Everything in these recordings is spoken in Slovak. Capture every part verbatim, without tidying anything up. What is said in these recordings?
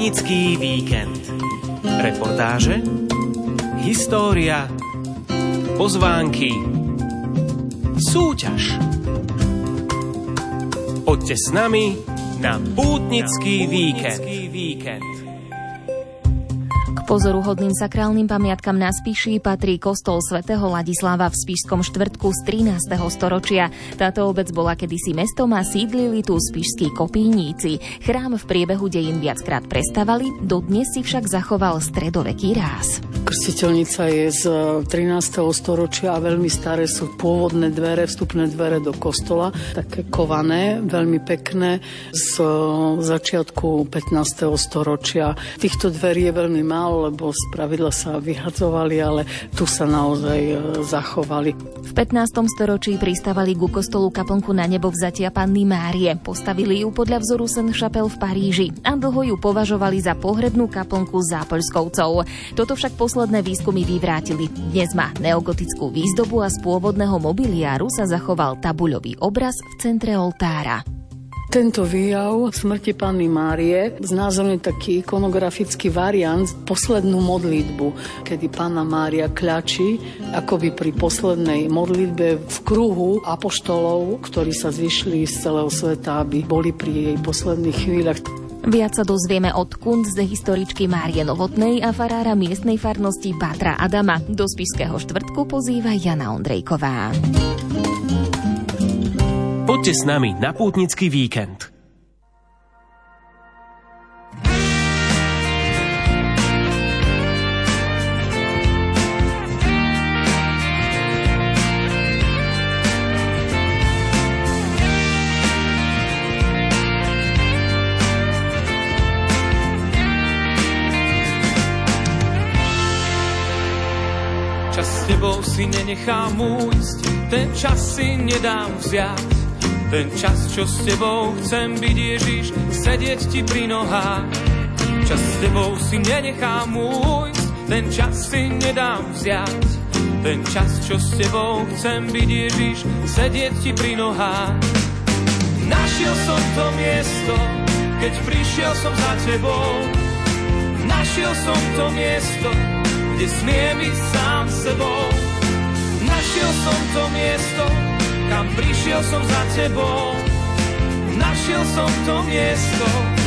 Pútnický víkend. Reportáže, história, pozvánky, súťaž. Poďte s nami na Pútnický víkend. K pozoruhodným sakrálnym pamiatkam na Spiši patrí kostol svätého Ladislava v Spišskom štvrtku z trinásteho storočia. Táto obec bola kedysi mestom a sídlili tu spišskí kopíníci. Chrám v priebehu dejín viackrát prestavali, dodnes si však zachoval stredoveký ráz. Krstiteľnica je z trinásteho storočia a veľmi staré sú pôvodné dvere, vstupné dvere do kostola, také kované, veľmi pekné, z začiatku pätnásteho storočia. Týchto dverí je veľmi málo, lebo spravidla sa vyhadzovali, ale tu sa naozaj zachovali. V pätnástom storočí pristávali ku kostolu kaplnku na nebovzatia Panny Márie. Postavili ju podľa vzoru Sainte-Chapelle v Paríži a dlho ju považovali za pohrebnú kaplnku zápoľskovcov. Toto však posledné výskumy vyvrátili. Dnes má neogotickú výzdobu a z pôvodného mobiliáru sa zachoval tabuľový obraz v centre oltára. Tento výjav smrti Panny Márie znázorňuje taký ikonografický variant, poslednú modlitbu, kedy Panna Mária kľačí akoby pri poslednej modlitbe v kruhu apoštolov, ktorí sa zišli z celého sveta, aby boli pri jej posledných chvíľach. Viac sa dozvieme od kunsthistoričky Márie Novotnej a farára miestnej farnosti Pátra Adama. Do Spišského štvrtku pozýva Jana Ondrejková. Poďte s nami na Pútnický víkend. Čas s tebou si nenechám újsť, ten čas si nedám vziať. Ten čas, čo s tebou chcem byť, Ježiš, sedieť ti pri nohách. Čas s tebou si nenechám újsť, ten čas si nedám vziať. Ten čas, čo s tebou chcem byť, Ježiš, sedieť ti pri nohách. Našiel som to miesto, keď prišiel som za tebou. Našiel som to miesto, kde smiem ísť sám sebou. Našiel som to miesto, kam prišiel som za tebou. Našiel som to miesto.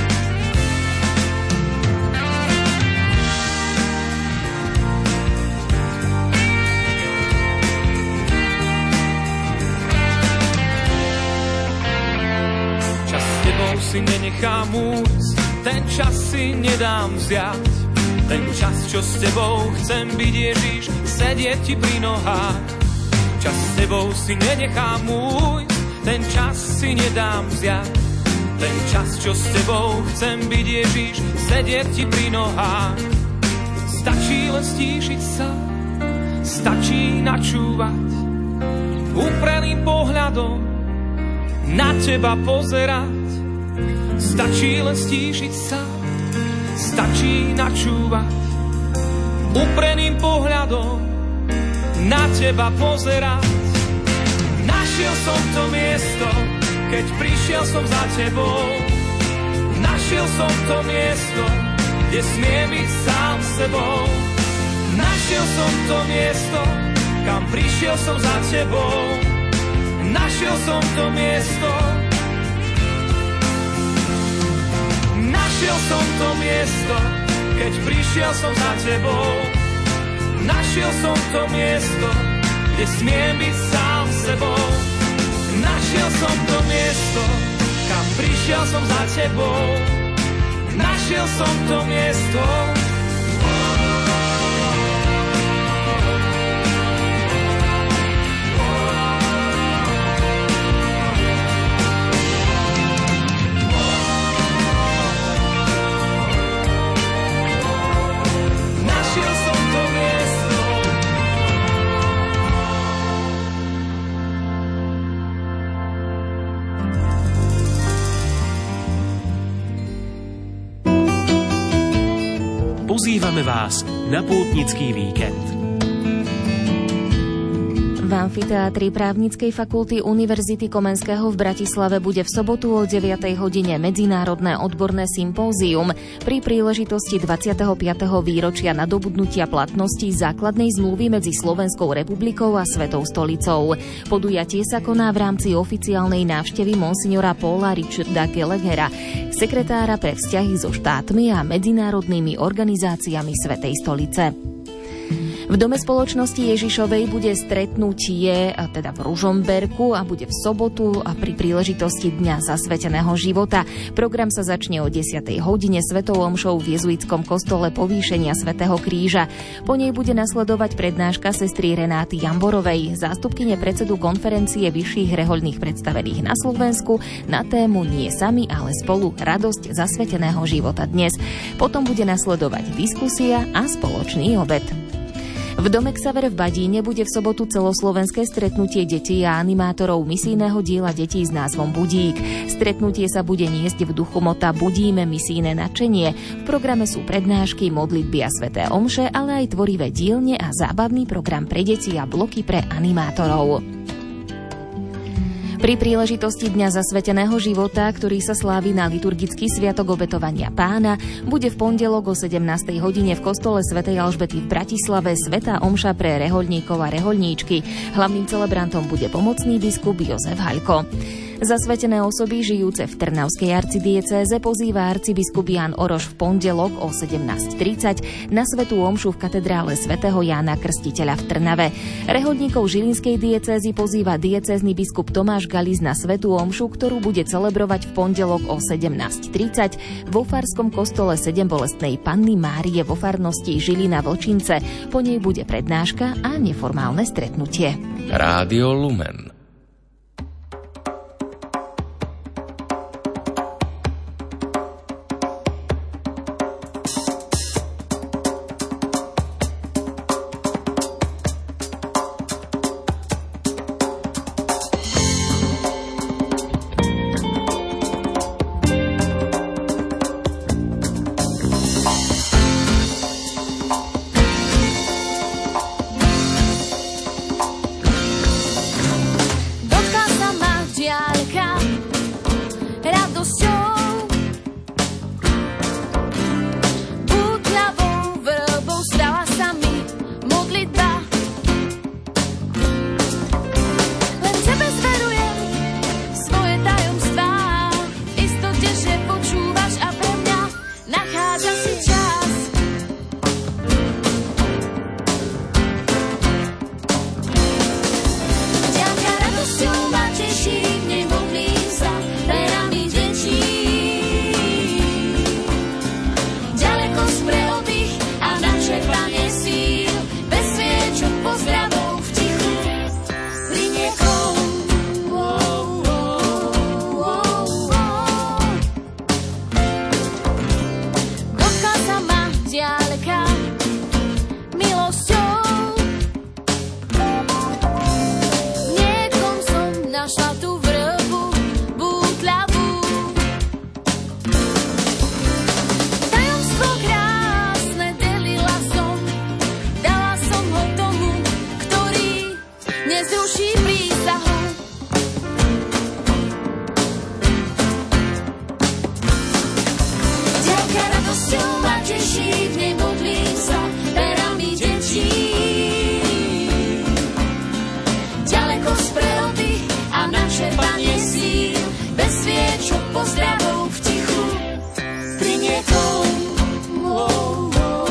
Čas s tebou si nenechám újsť, ten čas si nedám vziať. Ten čas, čo s tebou chcem byť, Ježiš, sedieť ti pri nohách. Čas s tebou si nenechám újsť, ten čas si nedám vziať. Ten čas, čo s tebou chcem byť, Ježiš, sedieť ti pri nohách. Stačí len stíšiť sa, stačí načúvať, upreným pohľadom na teba pozerať. Stačí len stíšiť sa, stačí načúvať, upreným pohľadom na teba pozerať. Našiel som to miesto, keď prišiel som za tebou. Našiel som to miesto, kde smiem byť sám sebou. Našiel som to miesto, kam prišiel som za tebou. Našiel som to miesto. Našiel som to miesto, keď prišiel som za tebou. Našiel som to miesto, kde smiem byť sám sebou. Našiel som to miesto, kam prišiel som za tebou. Našiel som to miesto. Pozývame vás na Pútnický víkend. V amfiteátri Právnickej fakulty Univerzity Komenského v Bratislave bude v sobotu o deviatej hodine medzinárodné odborné sympózium pri príležitosti dvadsiateho piateho výročia nadobudnutia platnosti základnej zmluvy medzi Slovenskou republikou a Svetou stolicou. Podujatie sa koná v rámci oficiálnej návštevy monsignora Paula Richarda Gallaghera, sekretára pre vzťahy so štátmi a medzinárodnými organizáciami Svätej stolice. V Dome spoločnosti Ježišovej bude stretnutie teda v Ružomberku a bude v sobotu a pri príležitosti Dňa zasveteného života. Program sa začne o desiatej hodine svetou omšou v jezuitskom kostole Povýšenia svätého Kríža. Po nej bude nasledovať prednáška sestry Renáty Jamborovej, zástupkyne predsedu konferencie vyšších rehoľných predstavených na Slovensku na tému Nie sami, ale spolu, radosť zasveteného života dnes. Potom bude nasledovať diskusia a spoločný obed. V Dome Xaver v Badíne bude v sobotu celoslovenské stretnutie detí a animátorov misijného diela detí s názvom Budík. Stretnutie sa bude niesť v duchu mota Budíme misijné nadšenie. V programe sú prednášky, modlitby a sväté omše, ale aj tvorivé dielne a zábavný program pre deti a bloky pre animátorov. Pri príležitosti Dňa zasveteného života, ktorý sa slávi na liturgický sviatok obetovania Pána, bude v pondelok o sedemnástej hodine v kostole svätej Alžbety v Bratislave svätá omša pre rehoľníkov a rehoľníčky. Hlavným celebrantom bude pomocný biskup Jozef Haľko. Zasvetené osoby žijúce v Trnavskej arcidiecéze pozýva arcibiskup Ján Oroš v pondelok o sedemnásť tridsať na svätú omšu v katedrále svätého Jána Krstiteľa v Trnave. Rehoľníkov Žilinskej diecézy pozýva diecézny biskup Tomáš Galis na svätú omšu, ktorú bude celebrovať v pondelok o sedemnásť tridsať vo farskom kostole Sedembolestnej Panny Márie vo farnosti Žilina Vlčince. Po nej bude prednáška a neformálne stretnutie. Rádio Lumen.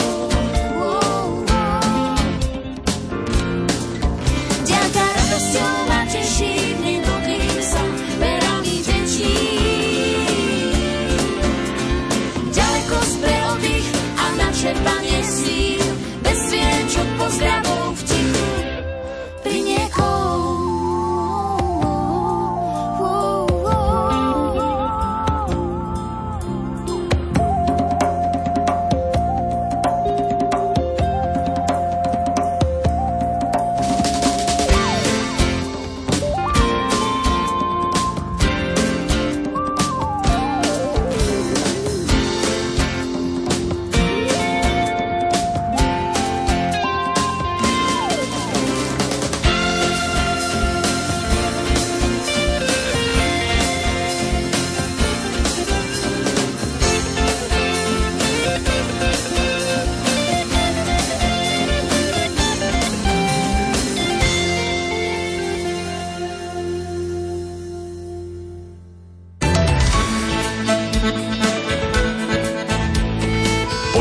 Ďaká radosťou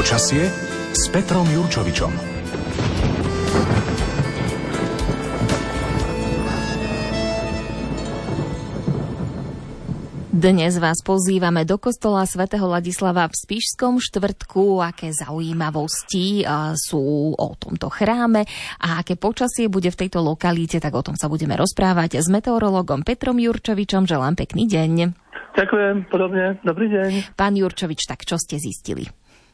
Počasie s Petrom Jurčovičom. Dnes vás pozývame do kostola svätého Ladislava v Spišskom Štvrtku. Aké zaujímavosti sú o tomto chráme a aké počasie bude v tejto lokalite, tak o tom sa budeme rozprávať s meteorologom Petrom Jurčovičom. Želám pekný deň. Ďakujem, podobne. Dobrý deň. Pán Jurčovič, tak čo ste zistili?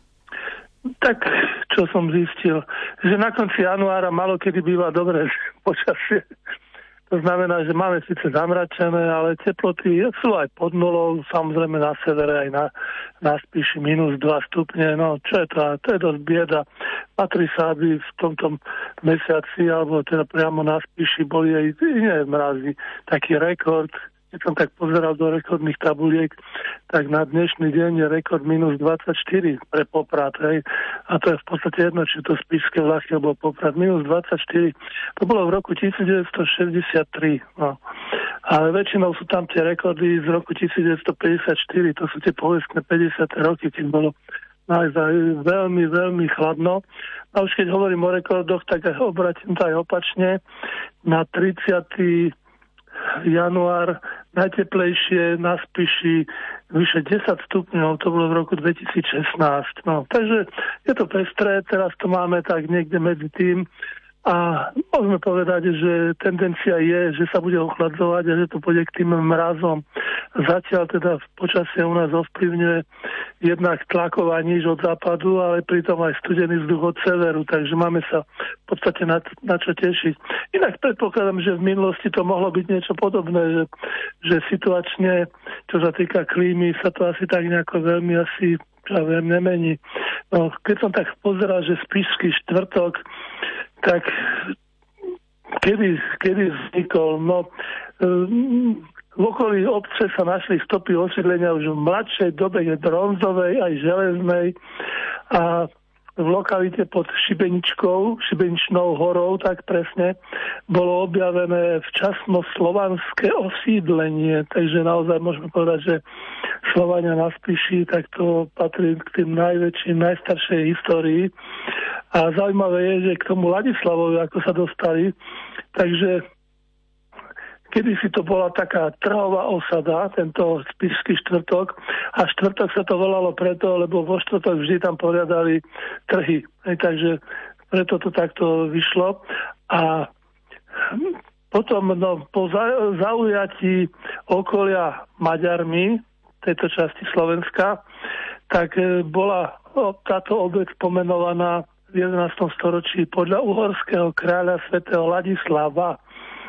Tak, čo som zistil? Že na konci januára malo kedy býva dobré počasie. To znamená, že máme síce zamračené, ale teploty sú aj pod nulou, samozrejme na severe aj na, na Spiši minus dva stupne. No, čo je to? To je dosť bieda. Patrí sa, aby v tomto mesiaci, alebo teda priamo na Spiši boli aj iné mrazy. Taký rekord. Keď som tak pozeral do rekordných tabuliek, tak na dnešný deň je rekord minus dvadsaťštyri pre Poprad. Hej. A to je v podstate jedno, či to Spišské Vlachy alebo Poprad. Minus dvadsaťštyri. To bolo v roku devätnásťstošesťdesiattri. No. Ale väčšinou sú tam tie rekordy z roku devätnásťstopäťdesiatštyri. To sú tie povestné päťdesiate roky, keď bolo naozaj veľmi, veľmi chladno. A už keď hovorím o rekordoch, tak obratím to aj opačne. Na tridsiateho január najteplejšie na Spiši vyše desať stupňov, to bolo v roku dvetisícšestnásť. No, takže je to pestré, teraz to máme tak niekde medzi tým a môžeme povedať, že tendencia je, že sa bude ochladzovať a že to pôjde k tým mrazom. Zatiaľ teda počasie u nás ovplyvňuje jednak tlaková níž od západu, ale pritom aj studený vzduch od severu, takže máme sa v podstate na, na čo tešiť. Inak predpokladám, že v minulosti to mohlo byť niečo podobné, že, že situačne, čo sa týka klímy, sa to asi tak nejako veľmi asi ja viem, nemení. No, keď som tak pozeral, že Spišský Štvrtok, tak kedy, kedy vznikol? No, v okolí obce sa našli stopy osídlenia už v mladšej dobe, bronzovej aj železnej a v lokalite pod Šibeničkou, Šibeničnou horou, tak presne, bolo objavené včasno slovanské osídlenie. Takže naozaj môžeme povedať, že Slovania na Spiši, tak to patrí k tým najväčším, najstaršej histórii. A zaujímavé je, že k tomu Ladislavovi, ako sa dostali, takže kedysi to bola taká trhová osada, tento Spišský Štvrtok, a Štvrtok sa to volalo preto, lebo vo štvrtok vždy tam poriadali trhy. Hej, takže preto to takto vyšlo. A potom no, po zaujatí okolia Maďarmi, tejto časti Slovenska, tak bola táto obec pomenovaná v jedenástom storočí podľa uhorského kráľa svätého Ladislava.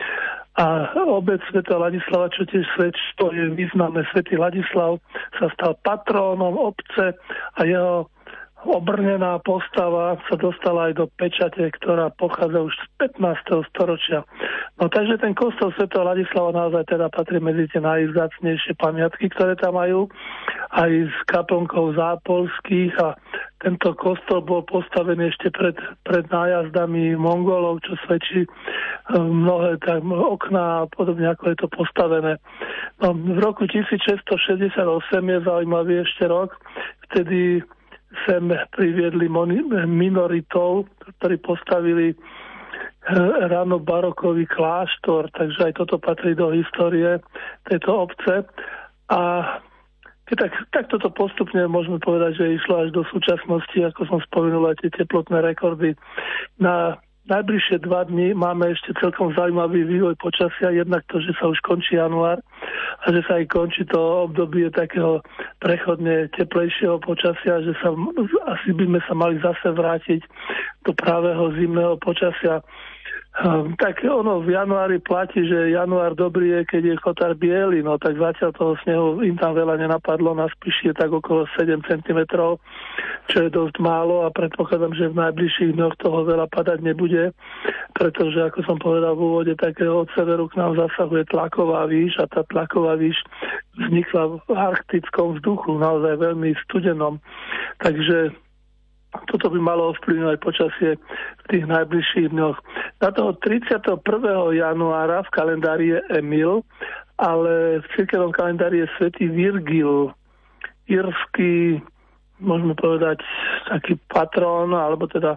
A obec svätého Ladislava, čo tiež svedčí, to je významné, svätý Ladislav sa stal patrónom obce a jeho obrnená postava sa dostala aj do pečate, ktorá pochádza už z pätnásteho storočia. No takže ten kostol svätého Ladislava naozaj teda patrí medzi tie najvzácnejšie pamiatky, ktoré tam majú, aj s kaplnkou zápolských, a tento kostol bol postavený ešte pred, pred nájazdami Mongolov, čo svedčí mnohé tak, okná a podobne, ako je to postavené. No, v roku tisícšesťstošesťdesiatosem je zaujímavý ešte rok, vtedy sem priviedli minoritov, ktorí postavili ráno barokový kláštor, takže aj toto patrí do histórie tejto obce. A tak, tak toto postupne môžeme povedať, že išlo až do súčasnosti, ako som spomenul, aj tie teplotné rekordy. Na najbližšie dva dni máme ešte celkom zaujímavý vývoj počasia, jednak to, že sa už končí január a že sa aj končí to obdobie takého prechodne teplejšieho počasia, že sa, asi by sme sa mali zase vrátiť do právého zimného počasia. Um, tak ono v januári platí, že január dobrý je, keď je chotár biely, no tak zatiaľ toho snehu im tam veľa nenapadlo, na Spiši je tak okolo sedem centimetrov, čo je dosť málo a predpokladám, že v najbližších dňoch toho veľa padať nebude, pretože ako som povedal v úvode, takého od severu k nám zasahuje tlaková výš a tá tlaková výš vznikla v arktickom vzduchu, naozaj veľmi studenom. Takže toto by malo ovplyvňovať počasie v tých najbližších dňoch. Na toho tridsiateho prvého januára v kalendári je Emil, ale v cirkevnom kalendári je svätý Virgil, írsky môžeme povedať, taký patrón, alebo teda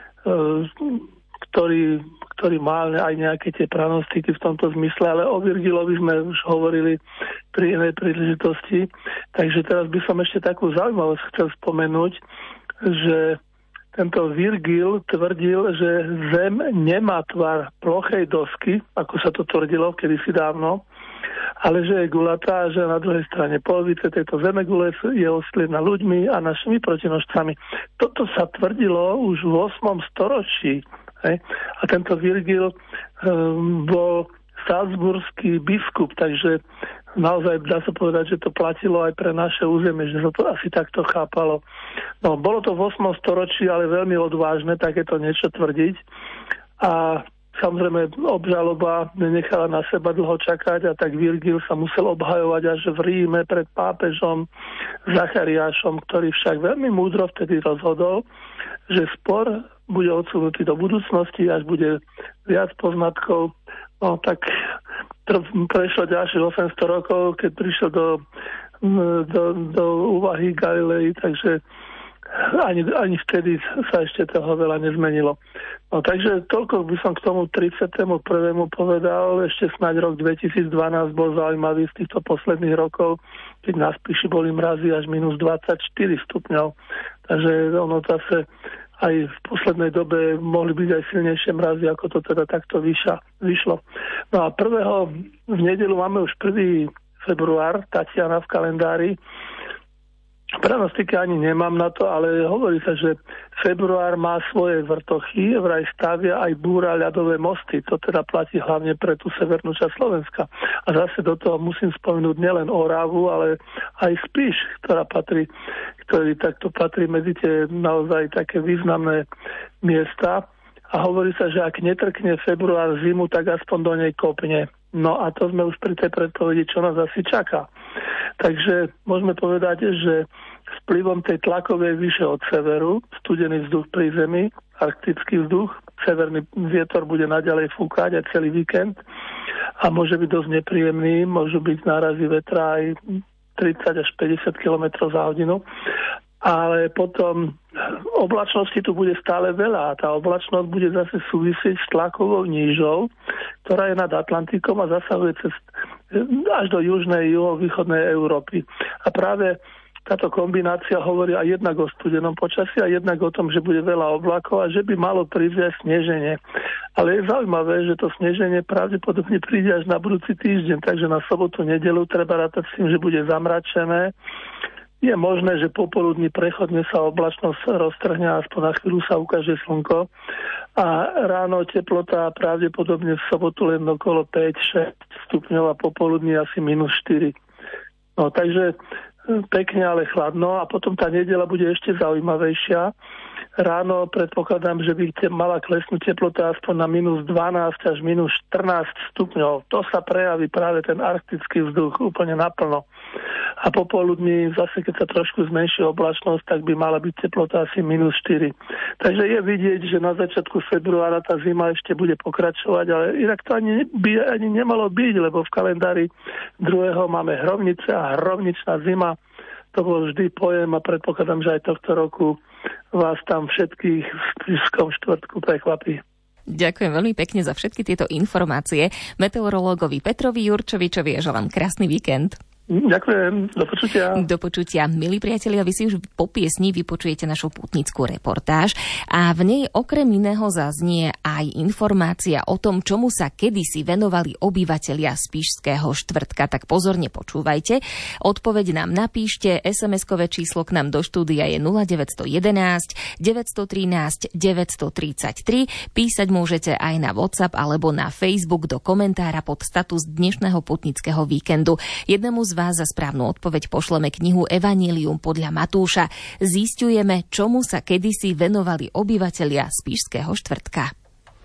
ktorý, ktorý mal aj nejaké tie pranostiky v tomto zmysle, ale o Virgilovi sme už hovorili pri inej príležitosti. Takže teraz by som ešte takú zaujímavosť chcel spomenúť, že tento Virgil tvrdil, že Zem nemá tvar plochej dosky, ako sa to tvrdilo kedysi dávno, ale že je gulatá, že na druhej strane polovice tejto zemegule je ostliená ľuďmi a našimi protinožcami. Toto sa tvrdilo už v ôsmom storočí. Hej? A tento Virgil um, bol salzburský biskup, takže naozaj dá sa povedať, že to platilo aj pre naše územie, že sa to asi takto chápalo. No, bolo to v ôsmom storočí, ale veľmi odvážne takéto niečo tvrdiť. A samozrejme, obžaloba nenechala na seba dlho čakať a tak Virgil sa musel obhajovať až v Ríme pred pápežom Zachariášom, ktorý však veľmi múdro vtedy rozhodol, že spor bude odsunutý do budúcnosti, až bude viac poznatkov. No tak prešlo ďalších osemsto rokov, keď prišiel do, do, do úvahy Galilei, takže ani, ani vtedy sa ešte toho veľa nezmenilo. No takže toľko by som k tomu tridsiatemu prvému povedal. Ešte snáď rok dvetisícdvanásť bol zaujímavý z týchto posledných rokov, keď na Spiši boli mrazy až minus dvadsaťštyri stupňov. Takže ono zase aj v poslednej dobe mohli byť aj silnejšie mrazy, ako to teda takto vyša, vyšlo. No a prvého v nedeľu máme už prvý február, Tatiana v kalendári. Pranostiky ani nemám na to, ale hovorí sa, že február má svoje vrtochy, vraj stavia aj búra ľadové mosty. To teda platí hlavne pre tú severnú časť Slovenska. A zase do toho musím spomenúť nielen Oravu, ale aj Spiš, ktorá patrí, ktorý takto patrí medzi tie naozaj také významné miesta. A hovorí sa, že ak netrkne február zimu, tak aspoň do nej kopne. No a to sme už pri tej predpovedi, čo nás asi čaká. Takže môžeme povedať, že vplyvom tej tlakovej výše od severu, studený vzduch pri zemi, arktický vzduch, severný vietor bude naďalej fúkať aj celý víkend a môže byť dosť nepríjemný, môžu byť nárazy vetra aj tridsať až päťdesiat kilometrov za hodinu. Ale potom oblačnosti tu bude stále veľa a tá oblačnosť bude zase súvisieť s tlakovou nížou, ktorá je nad Atlantikom a zasahuje cez, až do južnej, juhovýchodnej Európy. A práve táto kombinácia hovorí aj jednak o studenom počasí a jednak o tom, že bude veľa oblakov a že by malo prísť aj sneženie. Ale je zaujímavé, že to sneženie pravdepodobne príde až na budúci týždeň, takže na sobotu, nedeľu treba rátať s tým, že bude zamračené. Je možné, že popoludní prechodne sa oblačnosť roztrhne a aspoň na chvíľu sa ukáže slnko a ráno teplota pravdepodobne v sobotu len okolo päť šesť stupňov a popoludní asi minus štyri. No takže pekne, ale chladno a potom tá nedeľa bude ešte zaujímavejšia. Ráno predpokladám, že by mala klesnúť teplota aspoň na minus dvanásť až minus štrnásť stupňov. To sa prejaví práve ten arktický vzduch úplne naplno. A popoludní zase, keď sa trošku zmenší oblačnosť, tak by mala byť teplota asi minus štyri. Takže je vidieť, že na začiatku februára tá zima ešte bude pokračovať, ale inak to ani, by ani nemalo byť, lebo v kalendári druhého máme hrovnice a hrovničná zima. To bol vždy pojem a predpokladám, že aj tohto roku vás tam všetkých v Spišskom štvrtku prekvapí. Ďakujem veľmi pekne za všetky tieto informácie meteorológovi Petrovi Jurčovičovi a želám krásny víkend. Ďakujem, do počutia. Do počutia. Milí priatelia, vy si už po piesni vypočujete našu pútnickú reportáž a v nej okrem iného zaznie aj informácia o tom, čomu sa kedysi venovali obyvatelia Spišského štvrtka. Tak pozorne počúvajte. Odpoveď nám napíšte, es em eskové číslo k nám do štúdia je nula deväť jedna jedna, deväť jedna tri, deväť tri tri. Písať môžete aj na WhatsApp alebo na Facebook do komentára pod status dnešného pútnického víkendu. Jednému z vás za správnu odpoveď pošleme knihu Evanjelium podľa Matúša. Zisťujeme, čomu sa kedysi venovali obyvatelia Spišského štvrtka.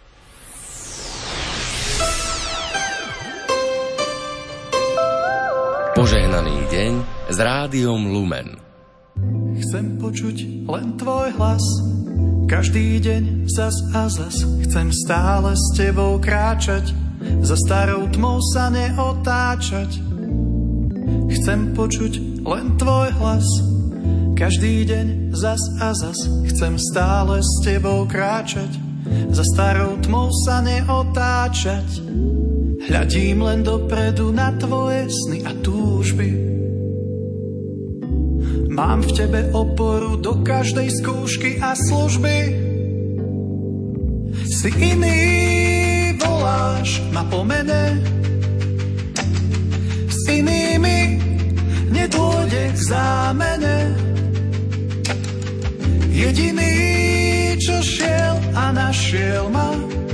Požehnaný deň s Rádiom Lumen. Chcem počuť len tvoj hlas, každý deň zas a zas. Chcem stále s tebou kráčať, za starou tmou sa neotáčať. Chcem počuť len tvoj hlas, Každý deň zas a zas chcem stále s tebou kráčať, za starou tmou sa neotáčať. Hľadím len dopredu na tvoje sny a túžby. Mám v tebe oporu do každej skúšky a služby. Si iný, voláš ma po mene. S inými nedôjde k zámene. Jediný, čo šiel a našiel ma,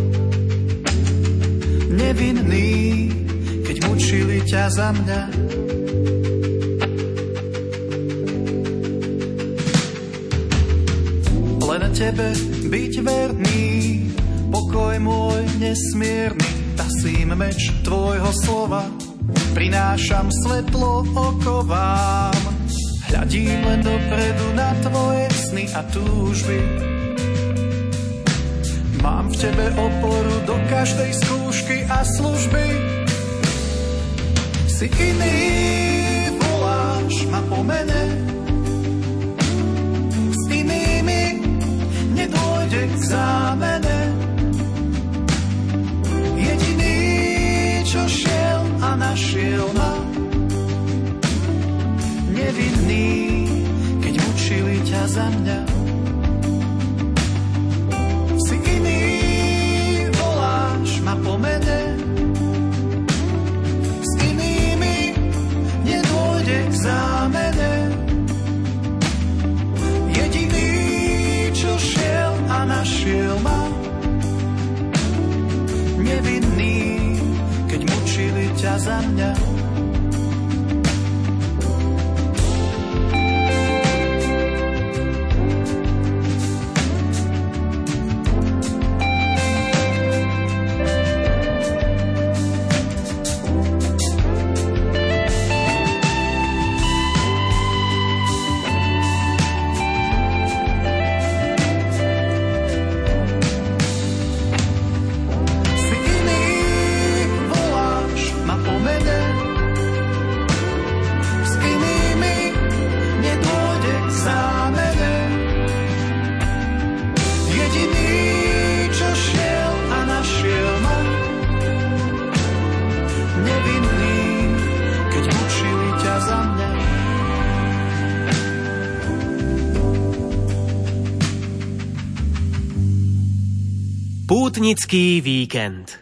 nevinný, keď mučili ťa za mňa. Len tebe byť verný, pokoj môj nesmierny, tasím meč tvojho slova, prinášam svetlo okovám. Hľadím len dopredu na tvoje sny a túžby. Mám v tebe oporu do každej skúšky a služby. Si iný, voláš ma po mene. S inými nedôjde k zámene. Jediný, čo šiel a našiel ma, nevinný, keď mučili ťa za mňa. Si iný, voláš ma po mene. S inými nedôjde k zámene. Jediný, čo šiel a našiel ma, nevinný, keď mučili ťa za mňa. Pútnický víkend.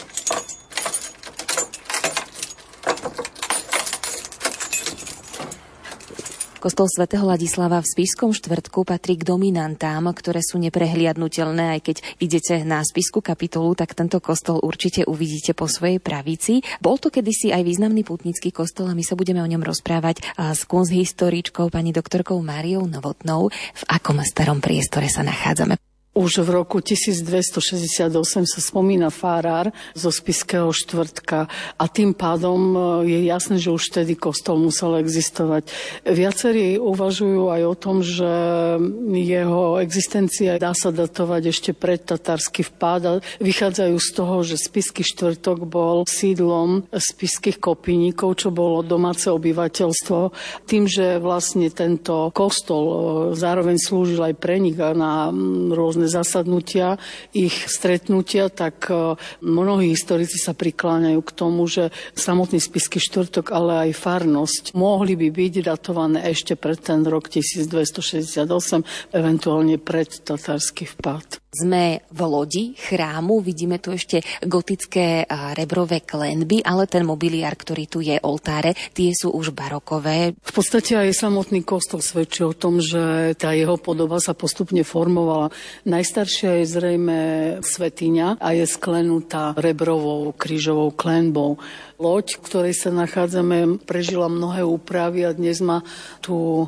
Kostol svätého Ladislava v Spišskom Štvrtku patrí k dominantám, ktoré sú neprehliadnutelné. Aj keď idete na Spišskú kapitolu, tak tento kostol určite uvidíte po svojej pravici. Bol to kedysi aj významný pútnický kostol a my sa budeme o ňom rozprávať s kunsthistoričkou pani doktorkou Máriou Novotnou. V akom starom priestore sa nachádzame? Už v roku tisícdvestošesťdesiatosem sa spomína farár zo Spišského Štvrtka a tým pádom je jasné, že už vtedy kostol musel existovať. Viacerí uvažujú aj o tom, že jeho existencia dá sa datovať ešte pred tatársky vpád a vychádzajú z toho, že Spišský Štvrtok bol sídlom spišských kopínikov, čo bolo domáce obyvateľstvo. Tým, že vlastne tento kostol zároveň slúžil aj pre nich na rôzne zasadnutia, ich stretnutia, tak mnohí historici sa prikláňajú k tomu, že samotný Spišský Štvrtok, ale aj farnosť mohli by byť datované ešte pred ten rok tisícdvestošesťdesiatosem, eventuálne pred tatársky vpád. Sme v lodi chrámu, vidíme tu ešte gotické rebrové klenby, ale ten mobiliár, ktorý tu je, oltáre, tie sú už barokové. V podstate aj samotný kostol svedčí o tom, že tá jeho podoba sa postupne formovala. Najstaršia je zrejme svätyňa a je sklenutá rebrovou krížovou klenbou. Loď, v ktorej sa nachádzame, prežila mnohé úpravy a dnes má tú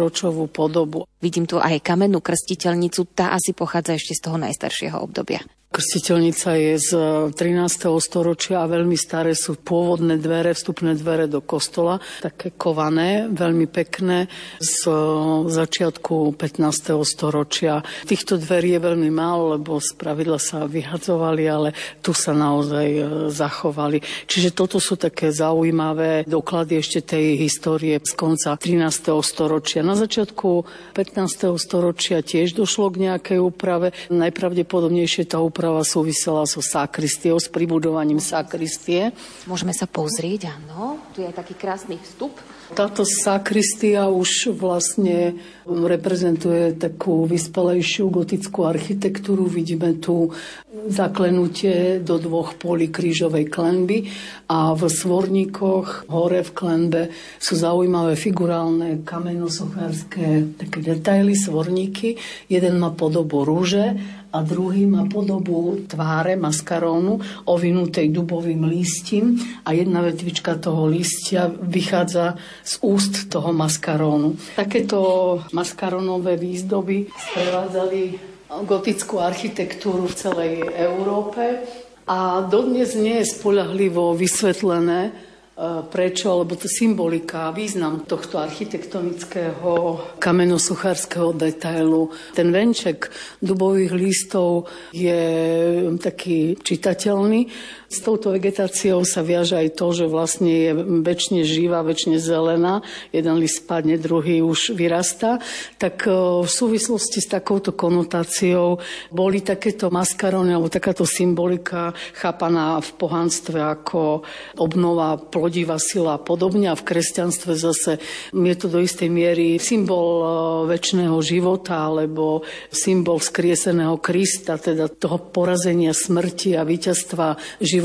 osemnásťstoročovú podobu. Vidím tu aj kamennú krstiteľnicu, tá asi pochádza ešte z toho najstaršieho obdobia. Krstiteľnica je z trinásteho storočia a veľmi staré sú pôvodné dvere, vstupné dvere do kostola, také kované, veľmi pekné, z začiatku pätnásteho storočia. Týchto dverí je veľmi málo, lebo spravidla sa vyhadzovali, ale tu sa naozaj zachovali. Čiže toto sú také zaujímavé doklady ešte tej histórie z konca trinásteho storočia. Na začiatku pätnásteho storočia tiež došlo k nejakej úprave. Najpravdepodobnejšie tá úprava súvisela so sakristiou, s pribudovaním sakristie. Môžeme sa pozrieť, áno. Tu je taký krásny vstup. Táto sakristia už vlastne reprezentuje takú vyspelejšiu gotickú architektúru. Vidíme tu zaklenutie do dvoch polí krížovej klenby a v svorníkoch hore v klenbe sú zaujímavé figurálne kamenosochárske také detaily, svorníky. Jeden má podobu rúže a druhý má podobu tváre, maskarónu, ovinutej dubovým lístím a jedna vetvička toho lístia vychádza z úst toho maskarónu. Takéto maskarónové výzdoby sprevádzali gotickú architektúru v celej Európe a dodnes nie je spoľahlivo vysvetlené, prečo, lebo to symbolika, význam tohto architektonického kamenosuchárskeho detailu. Ten venček dubových lístov je taký čitateľný. S touto vegetáciou sa viaže aj to, že vlastne je večne živá, večne zelená. Jeden list spadne, druhý už vyrastá. Tak v súvislosti s takouto konotáciou boli takéto maskaróny alebo takáto symbolika chápaná v pohanstve ako obnova, plodivá sila a podobne. A v kresťanstve zase je to do istej miery symbol večného života alebo symbol skrieseného Krista, teda toho porazenia smrti a víťazstva života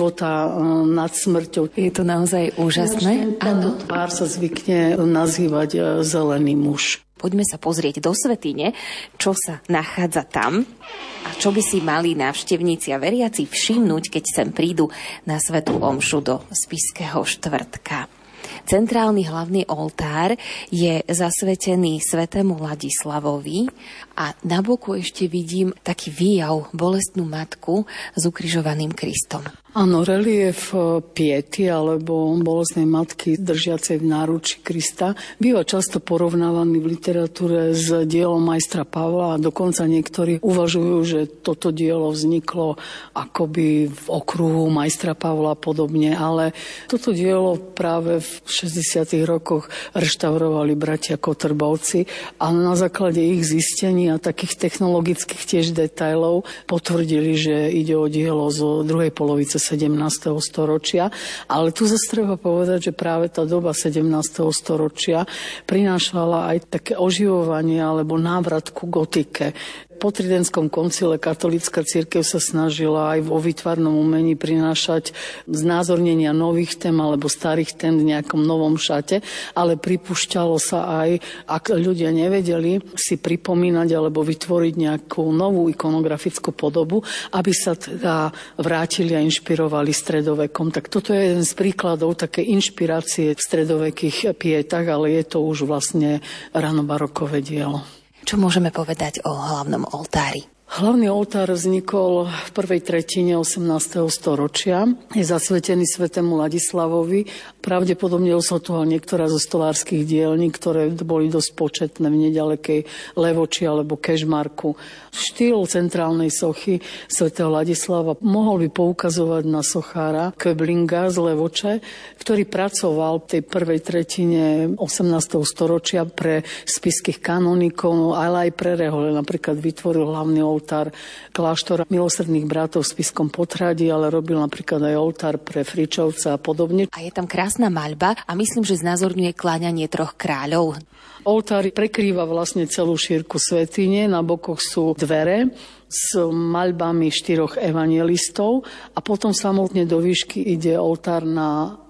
nad smrťou. Je to naozaj úžasné. Áno. Tvár sa zvykne nazývať zelený muž. Poďme sa pozrieť do svätyne, čo sa nachádza tam a čo by si mali návštevníci a veriaci všimnúť, keď sem prídu na svätú omšu do Spišského štvrtka. Centrálny hlavný oltár je zasvetený svätému Ladislavovi a na boku ešte vidím taký výjav bolestnú matku s ukrižovaným Kristom. Áno, relief Piety alebo bolestnej matky držiacej v náručí Krista býva často porovnávaný v literatúre s dielom majstra Pavla a dokonca niektorí uvažujú, že toto dielo vzniklo akoby v okruhu majstra Pavla podobne, ale toto dielo práve v šesťdesiatych rokoch reštaurovali bratia Kotrbovci a na základe ich zistení a takých technologických tiež detailov potvrdili, že ide o dielo zo druhej polovice sedemnásteho storočia, ale tu zase treba povedať, že práve tá doba sedemnásteho storočia prinášala aj také oživovanie alebo návrat ku gotike. Po Tridentskom koncile katolícka cirkev sa snažila aj vo výtvarnom umení prinášať znázornenia nových tém alebo starých tém v nejakom novom šate, ale pripúšťalo sa aj, ak ľudia nevedeli si pripomínať alebo vytvoriť nejakú novú ikonografickú podobu, aby sa teda vrátili a inšpirovali stredovekom. Tak toto je jeden z príkladov také inšpirácie v stredovekých pietách, ale je to už vlastne ranobarokové dielo. Čo môžeme povedať o hlavnom oltári? Hlavný oltár vznikol v prvej tretine osemnásteho storočia. Je zasvetený svätému Ladislavovi. Pravdepodobne osvetľoval niektorá zo stolárskych dielní, ktoré boli dosť početné v nedalekej Levoči alebo Kežmarku. Štýl centrálnej sochy svätého Ladislava mohol by poukazovať na sochára Köblinga z Levoče, ktorý pracoval v tej prvej tretine osemnásteho storočia pre spišských kanonikov, ale aj pre rehole. Napríklad vytvoril hlavný oltár oltár kláštora milosrdných bratov v Spišskom Podhradí, ale robil napríklad aj oltár pre Fričovca a podobne. A je tam krásna maľba a myslím, že znázorňuje kláňanie troch kráľov. Oltár prekrýva vlastne celú šírku svätyne, na bokoch sú dvere s maľbami štyroch evangelistov a potom samotne do výšky ide oltár na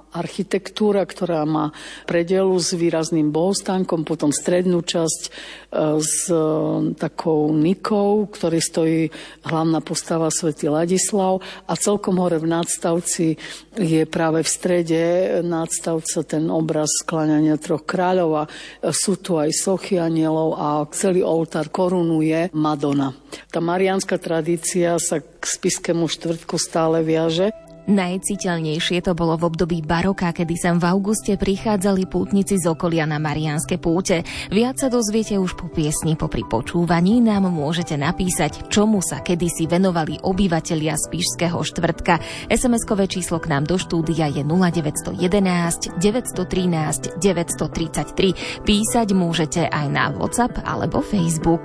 architektúra, ktorá má predelu s výrazným bohostánkom, potom strednú časť s takou nikou, ktorý stojí hlavná postava svätý Ladislav a celkom hore v nadstavci je práve v strede nadstavca ten obraz skláňania troch kráľov a sú tu aj sochy anielov a celý oltár korunuje Madonna. Tá mariánska tradícia sa k Spiskému štvrtku stále viaže. Najciteľnejšie to bolo v období baroka, kedy sem v auguste prichádzali pútnici z okolia na mariánske púte. Viac sa dozviete už po piesni. Popri počúvaní nám môžete napísať, čomu sa kedysi venovali obyvatelia Spišského štvrtka. es em eskové číslo k nám do štúdia je nula deväť jeden jedna, deväť jedna tri, deväť tri tri. Písať môžete aj na WhatsApp alebo Facebook.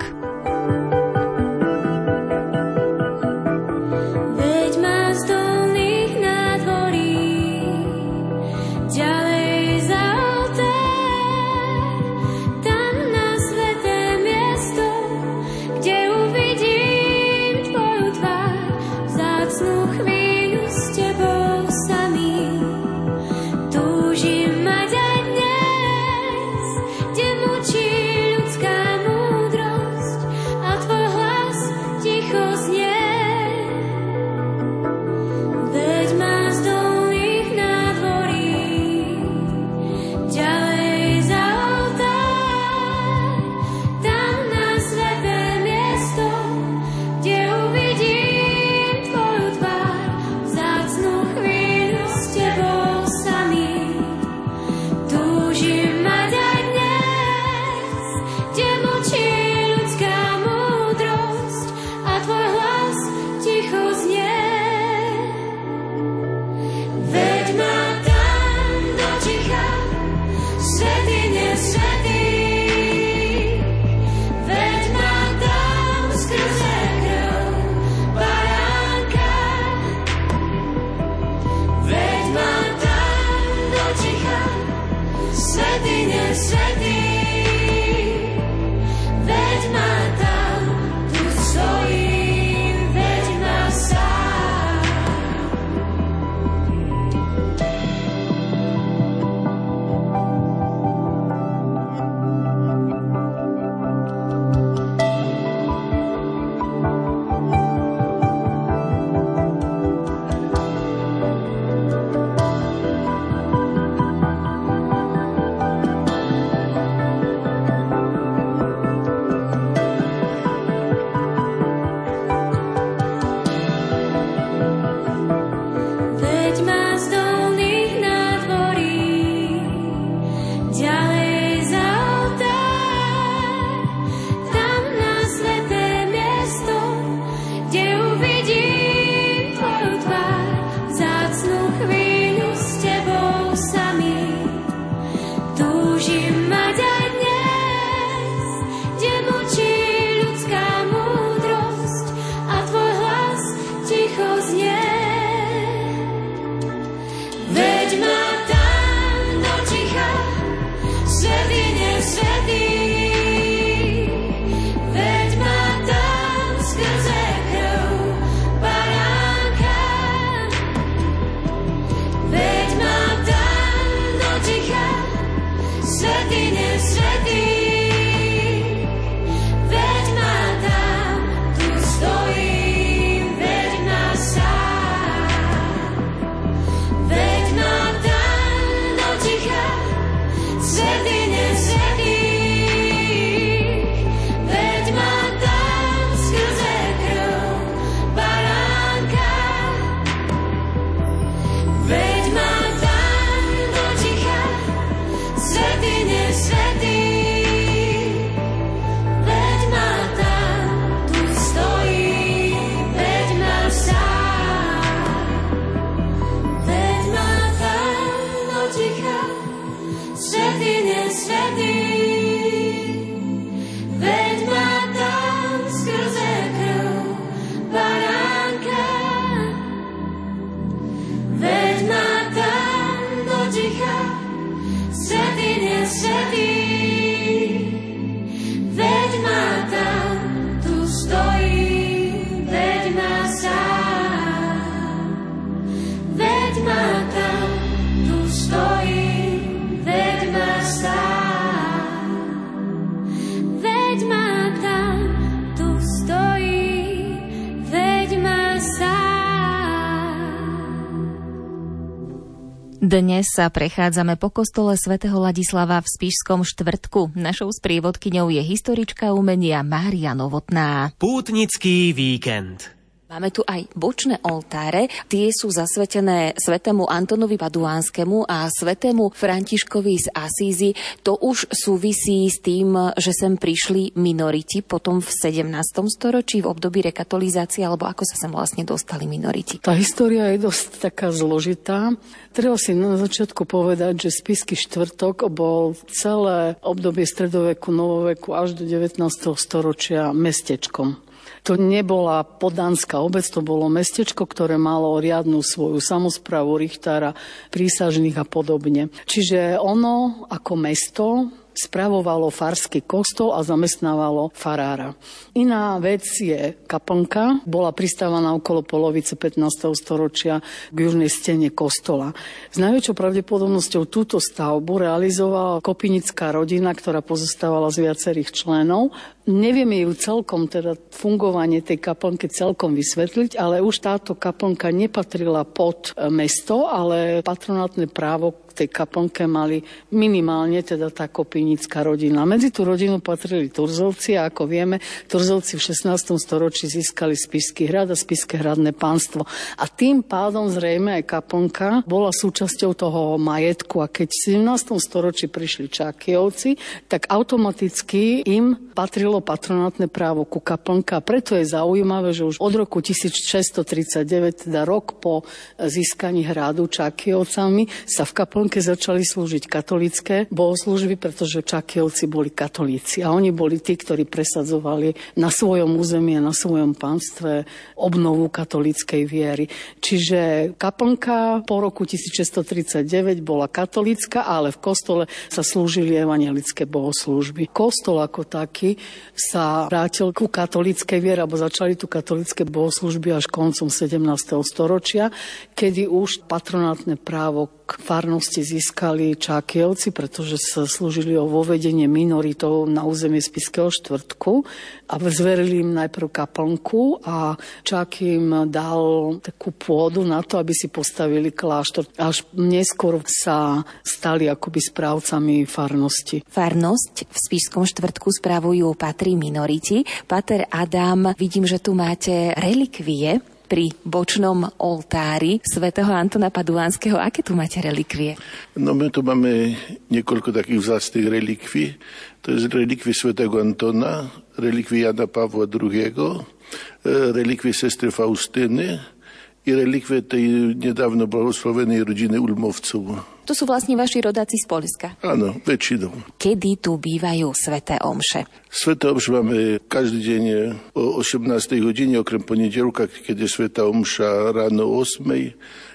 Dnes sa prechádzame po kostole svätého Ladislava v Spišskom Štvrtku. Našou sprievodkyňou je historička umenia Mária Novotná. Pútnický víkend. Máme tu aj bočné oltáre. Tie sú zasvetené svätému Antonovi Paduánskemu a svätému Františkovi z Asízy. To už súvisí s tým, že sem prišli minoriti potom v sedemnástom storočí v období rekatolizácie, alebo ako sa sem vlastne dostali minoriti. Tá história je dosť taká zložitá. Treba si na začiatku povedať, že Spišský Štvrtok bol celé obdobie stredoveku, novoveku až do devätnásteho storočia mestečkom. To nebola podánska obec, to bolo mestečko, ktoré malo riadnu svoju samosprávu, richtára, prísažných a podobne. Čiže ono ako mesto spravovalo farský kostol a zamestnávalo farára. Iná vec je kaplnka, bola pristávaná okolo polovice pätnásteho storočia k južnej stene kostola. S najväčšou pravdepodobnosťou túto stavbu realizovala kopinická rodina, ktorá pozostávala z viacerých členov. Nevieme ju celkom, teda fungovanie tej kaplnky celkom vysvetliť, ale už táto kaplnka nepatrila pod mesto, ale patronátne právo tej kaplnke mali minimálne teda tá kopinická rodina. Medzi tú rodinu patrili Turzovci a ako vieme, Turzovci v šestnástom storočí získali Spišský hrad a Spišské hradné pánstvo. A tým pádom zrejme aj kaplnka bola súčasťou toho majetku a keď v sedemnástom storočí prišli Čákyovci, tak automaticky im patrilo patronátne právo ku kaplnke a preto je zaujímavé, že už od roku tisícšesťstotridsaťdeväť, teda rok po získaní hradu Čákyovcami, sa v kaplnke začali slúžiť katolícke bohoslúžby, pretože Čákyovci boli katolíci a oni boli tí, ktorí presadzovali na svojom území a na svojom pánstve obnovu katolíckej viery. Čiže kaplnka po roku tisícšesťstotridsaťdeväť bola katolícka, ale v kostole sa slúžili evanjelické bohoslúžby. Kostol ako taký sa vrátil ku katolíckej viere, alebo začali tu katolícke bohoslúžby až koncom sedemnásteho storočia, kedy už patronátne právo k farnosti získali Čákyovci, pretože sa slúžili o vovedenie minoritov na územie Spišského Štvrtku a zverili im najprv kaplnku a Čáky im dal takú pôdu na to, aby si postavili kláštor. Až neskôr sa stali akoby správcami farnosti. Farnosť v Spišskom Štvrtku spravujú patrí minoriti. Páter Adam, vidím, že tu máte relikvie pri bočnom oltári svätého Antona Paduánskeho. Aké tu máte relikvie? No my tu máme niekoľko takých vzácnych relikví. To je relikvie svätého Antona, relikvie Jana Pavla druhého., relikvie sestry Faustyny i relikvie tej nedávno blahoslovenej rodiny Ulmovcov. To sú vlastne vaši rodáci z Poľska? Áno, väčšinou. Kedy tu bývajú sväté omše? Sväté omše máme každý deň o osemnástej hodine, okrem ponedeľka, keď je svätá omša ráno o ôsmej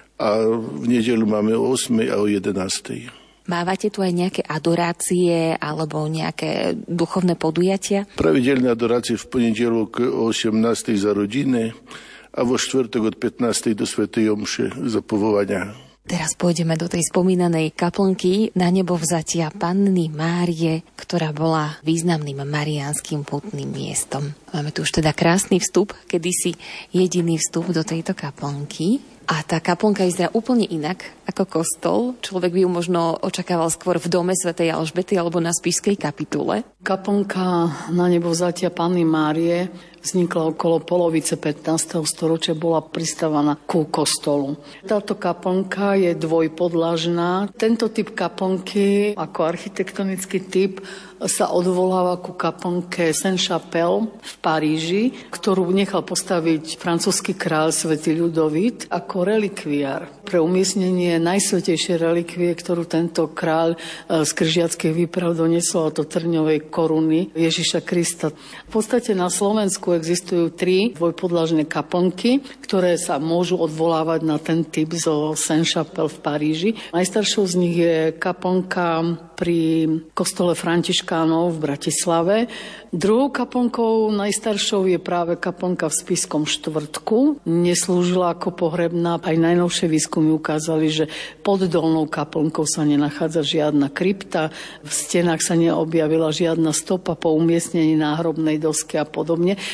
a v nedeľu máme o ôsmej a o jedenástej. Mávate tu aj nejaké adorácie alebo nejaké duchovné podujatia? Pravidelné adorácie v ponedeľok o osemnástej za rodiny a vo štvrtok od pätnástej do svätej omše za povolania. Teraz pôjdeme do tej spomínanej kaplnky na nebo vzatia Panny Márie, ktorá bola významným mariánskym putným miestom. Máme tu už teda krásny vstup, kedysi jediný vstup do tejto kaplnky. A tá kaplnka vyzerá úplne inak ako kostol. Človek by ju možno očakával skôr v dome svätej Alžbety alebo na spišskej kapitule. Kaplnka na nebo vzatia Panny Márie vznikla okolo polovice pätnásteho storočia, bola pristávaná ku kostolu. Táto kaplnka je dvojpodlažná. Tento typ kaplnky ako architektonický typ sa odvoláva ku kaplnke Saint-Chapelle v Paríži, ktorú nechal postaviť francúzsky kráľ svätý Ľudovít ako relikviár pre umiestnenie najsvätejšej relikvie, ktorú tento kráľ z križiackých výprav doniesol, a to trňovej koruny Ježiša Krista. V podstate na Slovensku existujú tri dvojpodlažné kaplnky, ktoré sa môžu odvolávať na ten typ zo Saint-Chapelle v Paríži. Najstaršou z nich je kaplnka pri kostole Františkánov v Bratislave. Druhou kaplnkou najstaršou je práve kaplnka v Spišskom Štvrtku. Neslúžila ako pohrebná. Aj najnovšie výskumy ukázali, že pod dolnou kaplnkou sa nenachádza žiadna krypta, v stenách sa neobjavila žiadna stopa po umiestnení náhrobnej dosky a podobne.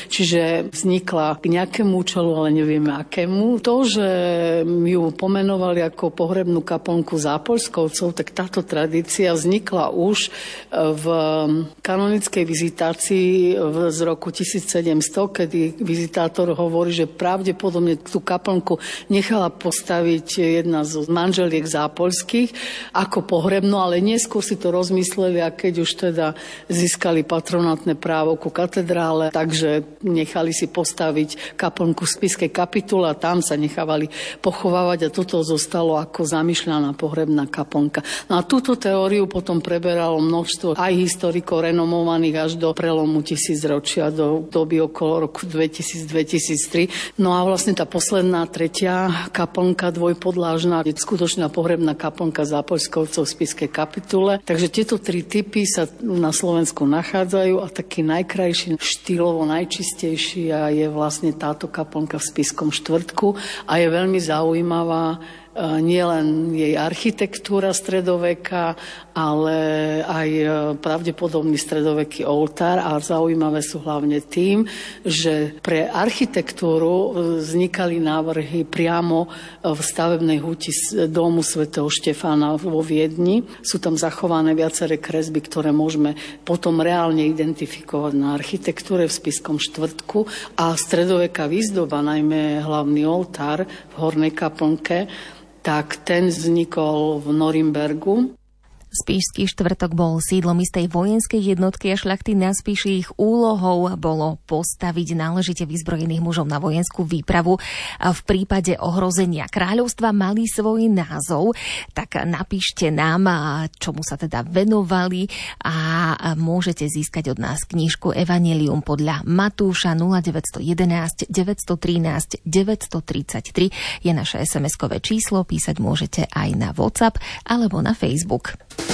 čiže vznikla k nejakému účelu, ale nevieme akému. To, že ju pomenovali ako pohrebnú kaplnku Zápoľskovcov, tak táto tradícia vznikla už v kanonickej vizitácii z roku tisícsedemsto, kedy vizitátor hovorí, že pravdepodobne tú kaplnku nechala postaviť jedna z manželiek zápoľských ako pohrebnú, ale neskôr si to rozmysleli a keď už teda získali patronátne právo ku katedrále, takže nechali si postaviť kaplnku v Spišskej kapitule a tam sa nechávali pochovávať a toto zostalo ako zamýšľaná pohrebná kaplnka. No a túto teóriu potom preberalo množstvo aj historikov renomovaných až do prelomu tisícročia, do doby okolo roku dvetisíc dvetisíctri. No a vlastne tá posledná, tretia kaplnka dvojpodlážna, je skutočná pohrebná kaplnka Zápoľskovcov v Spišskej kapitule. Takže tieto tri typy sa na Slovensku nachádzajú a taký najkrajší, štýlovo najčistejší a je vlastne táto kaplnka v Spišskom štvrtku a je veľmi zaujímavá nielen jej architektúra stredoveka, ale aj pravdepodobný stredoveký oltár a zaujímavé sú hlavne tým, že pre architektúru vznikali návrhy priamo v stavebnej huti domu svätého Štefána vo Viedni. Sú tam zachované viaceré kresby, ktoré môžeme potom reálne identifikovať na architektúre v Spišskom štvrtku a stredoveká výzdoba, najmä hlavný oltár v hornej kaplnke, tak ten vznikol v Norimbergu. Spišský štvrtok bol sídlom istej vojenskej jednotky a šľachty na Spiši. Ich úlohou bolo postaviť náležite vyzbrojených mužov na vojenskú výpravu. A v prípade ohrozenia kráľovstva mali svoj názov, tak napíšte nám, čomu sa teda venovali a môžete získať od nás knižku Evanjelium podľa Matúša. Nula deväť jedna jedna, deväť jedna tri, deväť tri tri je naše es em eskové číslo, písať môžete aj na WhatsApp alebo na Facebook.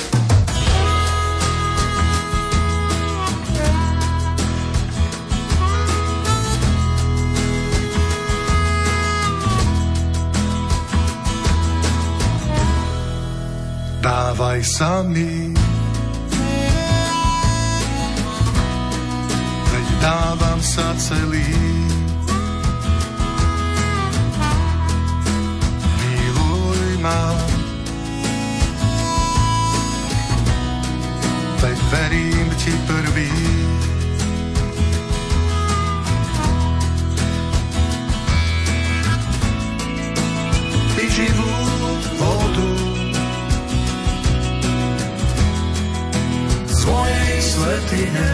Dávaj sa mi, veď dávam sa celý. Miluj ma, veď verím ti prvý. Ty živú vodu svojej svätyne,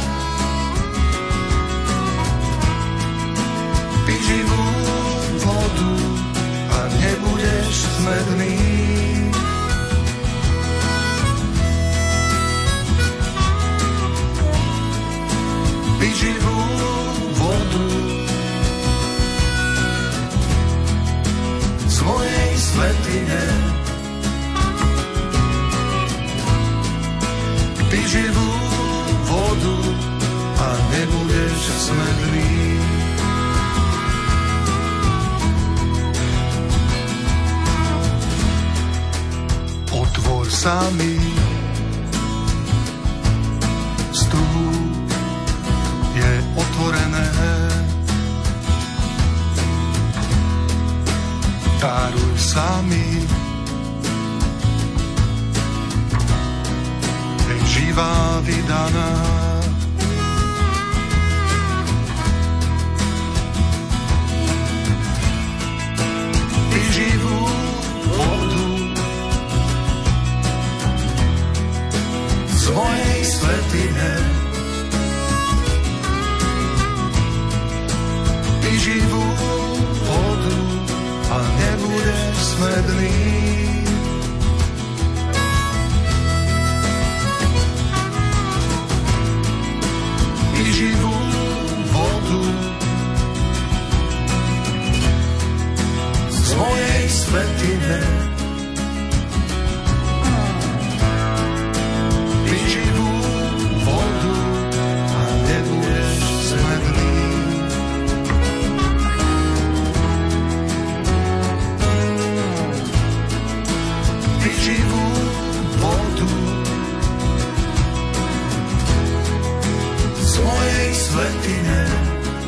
pí živú vodu a nebudeš smedný. Pí živú vodu svojej svätyne, pí živú vodu a nebudeš smedný. Otvor sa mi, vstúp je otvorené. Daruj sa mi, živá vydaná. Pí živú vodu svojej svätyne, pí živú vodu a nebudeš smedný. Živú vodu svojej svätyne, pí živú vodu a nebudeš smedný. Pí živú vodu svojej svätyne,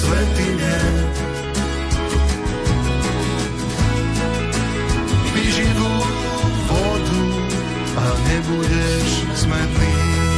svätyne. Vyživú vodu a nebudeš smedný.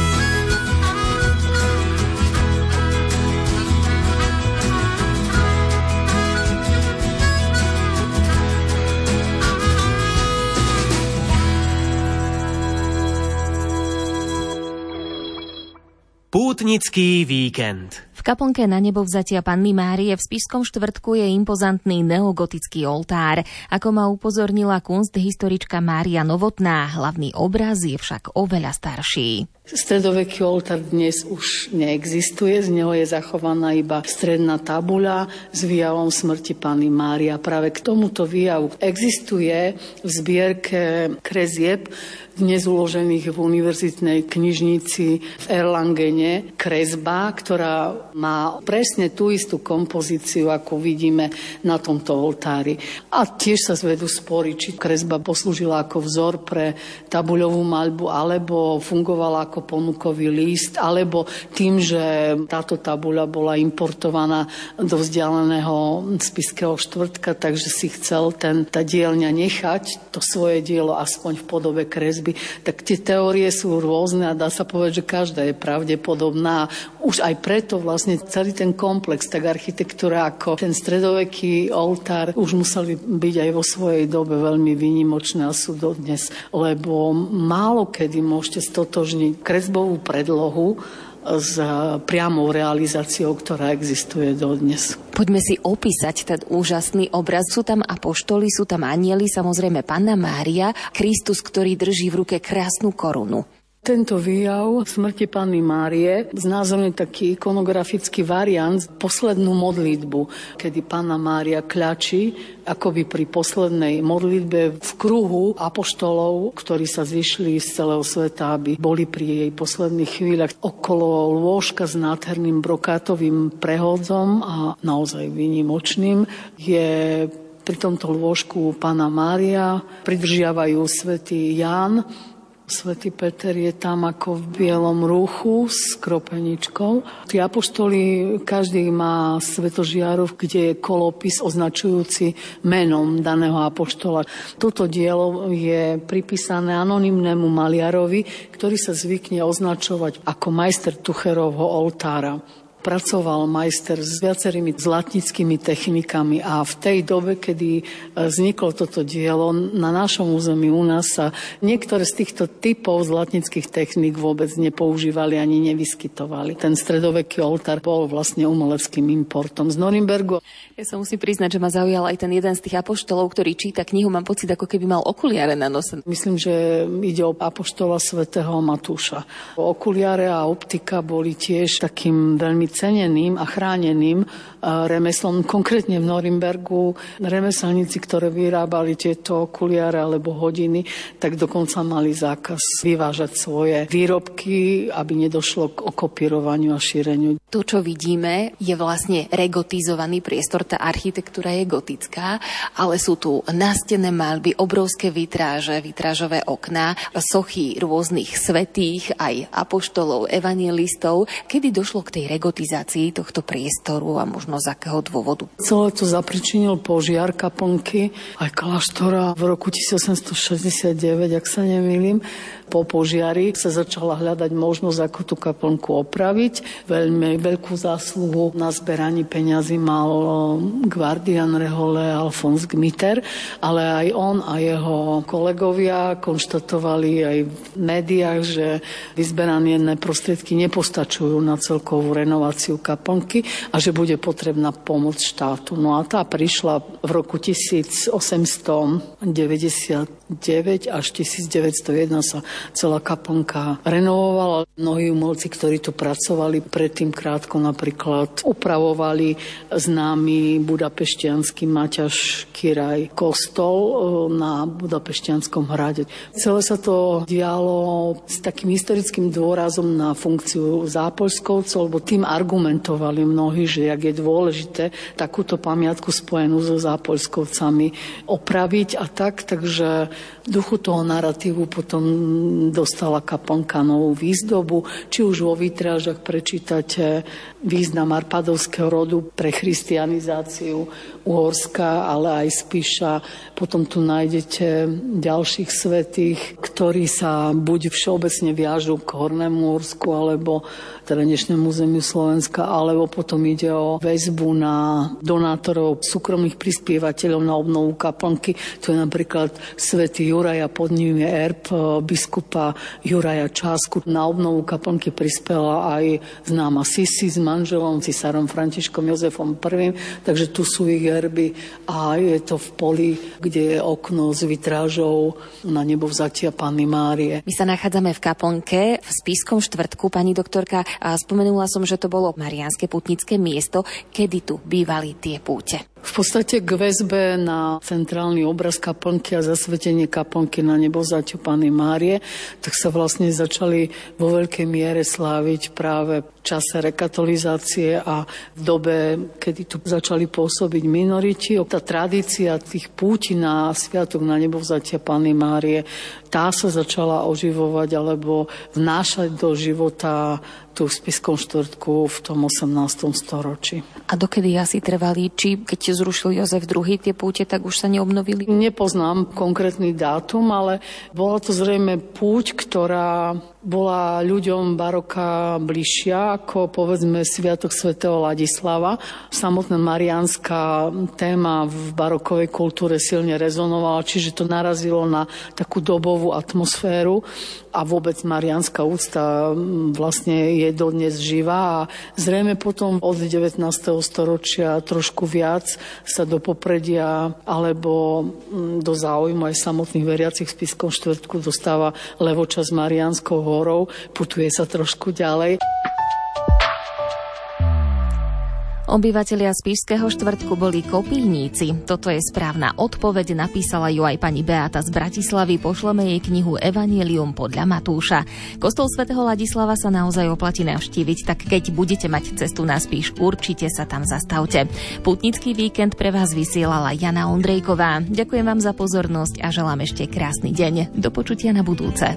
Pútnický víkend. V kaplnke Na nebo vzatia Panny Márie v Spišskom Štvrtku je impozantný neogotický oltár. Ako ma upozornila kunsthistorička Mária Novotná, hlavný obraz je však oveľa starší. Stredoveký oltár dnes už neexistuje, z neho je zachovaná iba stredná tabuľa s výjavom smrti Panny Márie. Práve k tomuto výjavu existuje v zbierke kresieb dnes uložených v univerzitnej knižnici v Erlangene kresba, ktorá má presne tú istú kompozíciu, ako vidíme na tomto oltári. A tiež sa zvedú spory, či kresba poslúžila ako vzor pre tabuľovú maľbu, alebo fungovala ako ponukový list, alebo tým, že táto tabuľa bola importovaná do vzdialeného Spišského Štvrtka, takže si chcel ten, tá dielňa nechať to svoje dielo aspoň v podobe kresby. Tak tie teórie sú rôzne a dá sa povedať, že každá je pravdepodobná. Už aj preto vlastne celý ten komplex, tak architektúra ako ten stredoveký oltár už museli byť aj vo svojej dobe veľmi výnimočné a sú dodnes, lebo málo kedy môžete stotožniť kresbovú predlohu s priamou realizáciou, ktorá existuje dodnes. Poďme si opísať ten úžasný obraz. Sú tam apoštoli, sú tam anjeli, samozrejme Panna Mária, Kristus, ktorý drží v ruke krásnu korunu. Tento výjav smrti Panny Márie znázorňuje taký ikonografický variant, poslednú modlitbu, kedy Panna Mária kľačí akoby pri poslednej modlitbe v kruhu apoštolov, ktorí sa zišli z celého sveta, aby boli pri jej posledných chvíľach okolo lôžka s nádherným brokátovým prehodzom a naozaj výnimočným. Je pri tomto lôžku Panna Mária, pridržiavajú svätý Ján, svätý Peter je tam ako v bielom rúchu s kropeničkou. Tí apoštoli, každý má svetožiaru, kde je kolopis označujúci menom daného apoštola. Toto dielo je pripísané anonymnému maliarovi, ktorý sa zvykne označovať ako majster Tucherovho oltára. Pracoval majster s viacerými zlatnickými technikami a v tej dobe, kedy vzniklo toto dielo, na našom území u nás sa niektoré z týchto typov zlatnických techník vôbec nepoužívali ani nevyskytovali. Ten stredoveký oltár bol vlastne umeleckým importom z Norimbergu. Ja sa musím priznať, že ma zaujal aj ten jeden z tých apoštolov, ktorý číta knihu, mám pocit, ako keby mal okuliare na nose. Myslím, že ide o apoštola svätého Matúša. Okuliare a optika boli tiež takým veľmi ceneným a chráneným remeslom. Konkrétne v Norimbergu remeselníci, ktorí vyrábali tieto okuliare alebo hodiny, tak dokonca mali zákaz vyvážať svoje výrobky, aby nedošlo k okopírovaniu a šíreniu. To, čo vidíme, je vlastne regotizovaný priestor. Tá architektúra je gotická, ale sú tu nástenné maľby, obrovské vitráže, vitrážové okná, sochy rôznych svätých, aj apoštolov, evanjelistov. Kedy došlo k tej regotizácii tohto priestoru a možno z akého dôvodu? Celé to zapričinil požiar kaplnky aj kláštora v roku tisícosemstošesťdesiatdeväť, ak sa nemýlim. Po požiari sa začala hľadať možnosť, ako tú kaplnku opraviť. Veľmi veľkú zásluhu na zberaní peňazí mal gvardián rehole Alfons Gmiter, ale aj on a jeho kolegovia konštatovali aj v médiách, že vyzberané prostriedky nepostačujú na celkovú renováciu kaplnky a že bude potrebná pomoc štátu. No a tá prišla v roku tisícosemstodeväťdesiatdeväť až tisícdeväťstojeden sa celá kaplnka renovovala. Mnohí umelci, ktorí tu pracovali predtým krátko, napríklad upravovali známy budapešťanský Maťaš Kiraj kostol na Budapešťanskom hrade. Celé sa to dialo s takým historickým dôrazom na funkciu zápoľskovcov, lebo tým argumentovali mnohí, že jak je dôležité takúto pamiatku spojenú so zápoľskovcami opraviť a tak, takže v duchu toho narratívu potom dostala kaplnka novú výzdobu, či už vo vitrážach prečítate význam arpadovského rodu pre christianizáciu Uhorska, ale aj Spiša. Potom tu nájdete ďalších svätých, ktorí sa buď všeobecne viažú k Hornému Uhorsku, alebo teda dnešnému územiu Slovenska, alebo potom ide o väzbu na donátorov, súkromných prispievateľov na obnovu kaplnky. To je napríklad svätý Juraj a pod ním je erb biskupa Juraja Čásku. Na obnovu kaplnky prispela aj známa Sisi s manželom, cisárom Františkom Jozefom I. Takže tu sú ich erby a je to v poli, kde je okno s vitrážou na nebovzatia Panny Márie. My sa nachádzame v kaplnke v Spišskom štvrtku, pani doktorka. A spomenula som, že to bolo mariánske pútnické miesto. Kedy tu bývali tie púte? V podstate k väzbe na centrálny obraz kaplnky a zasvetenie kaplnky na nebovzatiu Panny Márie, tak sa vlastne začali vo veľkej miere sláviť práve v čase rekatolizácie a v dobe, kedy tu začali pôsobiť minoriti. Tá tradícia tých púti na sviatok na nebovzatia Panny Márie, tá sa začala oživovať alebo vnášať do života tu v Spišskom štvrtku v tom osemnástom storočí. A dokedy asi trvali? Či keď zrušil Jozef druhý tie púte, tak už sa neobnovili? Nepoznám konkrétny dátum, ale bola to zrejme púť, ktorá bola ľuďom baroka bližšia ako povedzme Sviatok svätého Ladislava. Samotná mariánska téma v barokovej kultúre silne rezonovala, čiže to narazilo na takú dobovú atmosféru a vôbec mariánska úcta vlastne je dodnes živá a zrejme potom od devätnásteho storočia trošku viac sa do popredia alebo do záujmu aj samotných veriacich v Spišskom štvrtku dostáva Levoča s Mariánskou horou, putuje sa trošku ďalej. Obyvatelia Spišského štvrtku boli kopíníci. Toto je správna odpoveď, napísala ju aj pani Beata z Bratislavy. Pošleme jej knihu Evangelium podľa Matúša. Kostol svätého Ladislava sa naozaj oplatí navštíviť, tak keď budete mať cestu na Spiš, určite sa tam zastavte. Pútnický víkend pre vás vysielala Jana Ondrejková. Ďakujem vám za pozornosť a želám ešte krásny deň. Do počutia na budúce.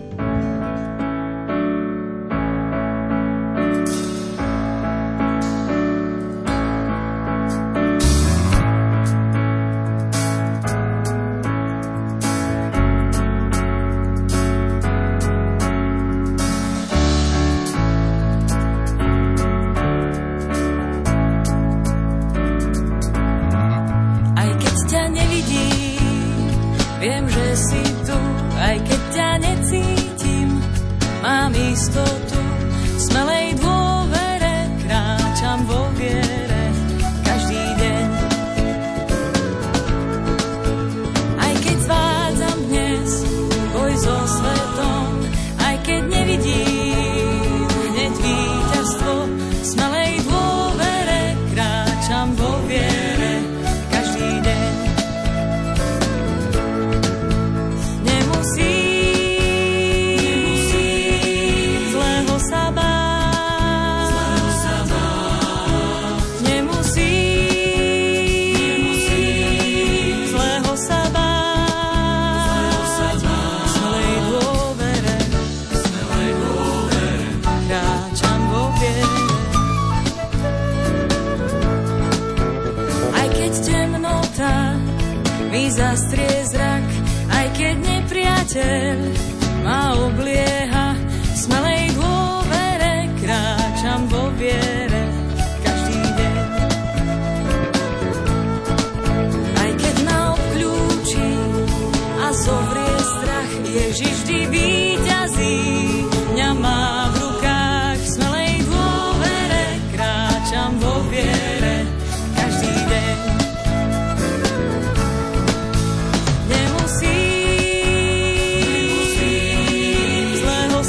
Zastrie zrak, aj keď nepriateľ ma oblieha, v smelej dôvere kráčam vo viere každý deň. Aj keď ma obklúči a zovrie strach, Ježiš vždy víťazí, mňa má v rukách, v smelej dôvere kráčam vo viere každý deň. Nemusím zlého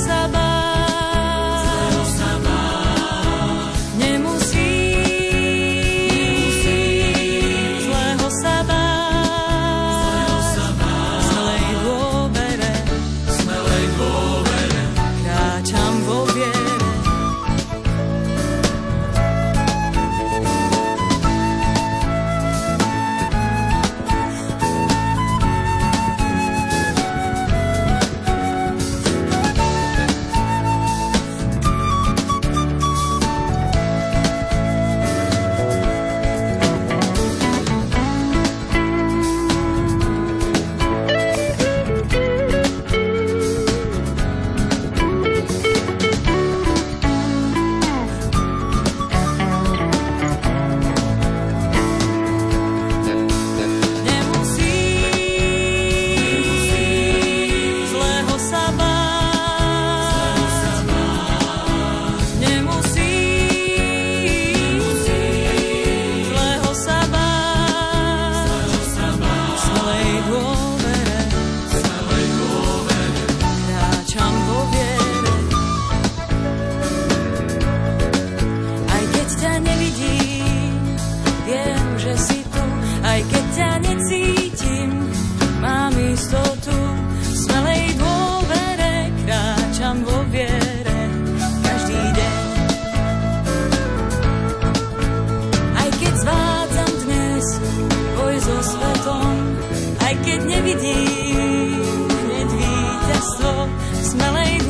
aj keď nevidím hneď víťazstvo v smelej